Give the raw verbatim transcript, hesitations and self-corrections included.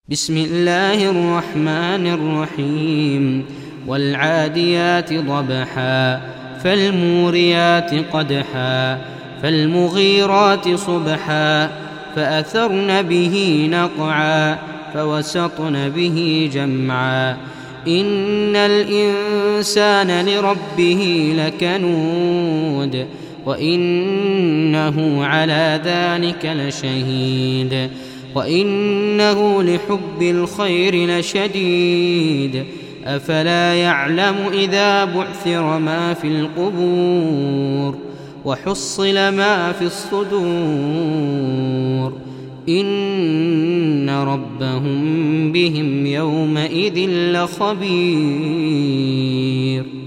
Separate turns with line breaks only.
بسم الله الرحمن الرحيم والعاديات ضبحا فالموريات قدحا فالمغيرات صبحا فأثرن به نقعا فوسطن به جمعا إن الإنسان لربه لكنود وإنه على ذلك لشهيد وإنه لحب الخير لشديد أفلا يعلم إذا بعثر ما في القبور وحصل ما في الصدور إن ربهم بهم يومئذ لخبير.